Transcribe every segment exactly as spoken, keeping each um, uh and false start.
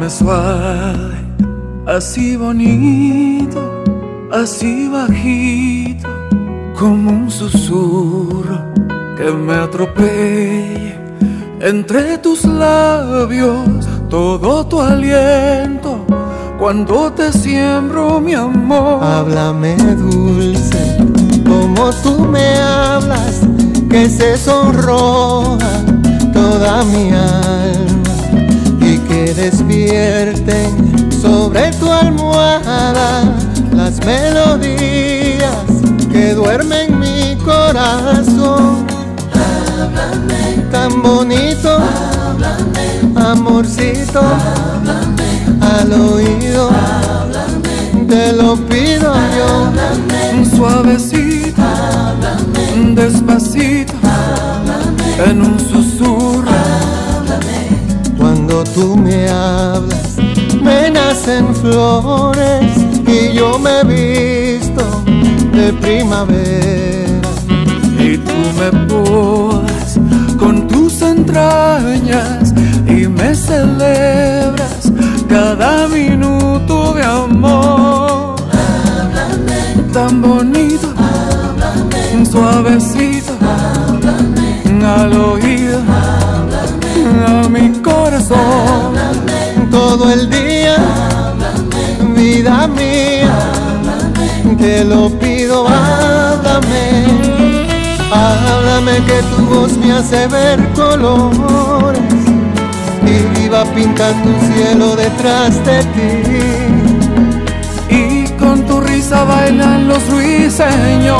Háblame suave, así bonito, así bajito, como un susurro que me atropelle entre tus labios, todo tu aliento cuando te siembro mi amor. Háblame dulce, como tú me hablas, que se sonroja toda mi alma y que despierten sobre tu almohada las melodías que duermen en mi corazón. Háblame, tan bonito, háblame, amorcito, háblame, al oído, háblame, te lo pido yo. háblame, Suavecito, háblame, despacito, háblame, en un susurro. háblame. Cuando tú me hablas, me nacen flores y yo me visto de primavera. Y tú me podas con tus entrañas y me celebras cada minuto de amor. Háblame, Tan bonito, háblame, suavecito, háblame, al oído, háblame, a mi corazón. háblame, Todo el día, háblame, vida mía, háblame, te lo pido, háblame. Háblame que tu voz me hace ver colores y iba a pintar tu cielo detrás de ti. Y con tu risa bailan los ruiseñores,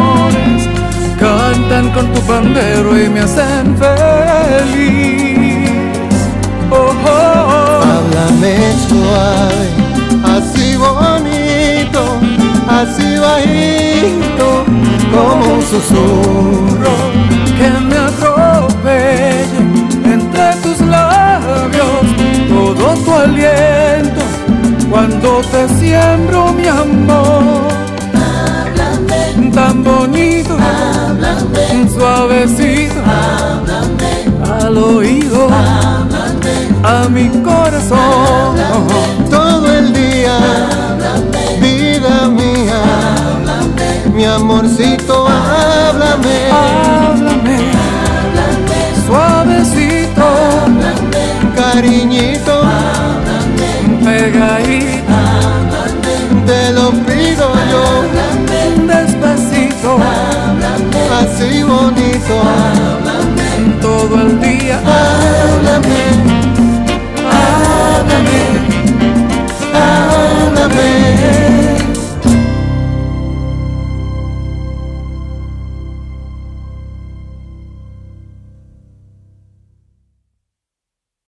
cantan con tu pandero y me hacen feliz. Oh, oh, oh. Háblame suave, así bonito, así bajito, como un susurro Que me atropelle entre tus labios todo tu aliento cuando te siembro mi amor. háblame, Tan bonito, háblame, suavecito, háblame, al oído, háblame, a mi corazón. todo el día, háblame, vida mía, háblame, mi amorcito, háblame. Háblame, háblame, suavecito, háblame, Cariñito, háblame, pegadito.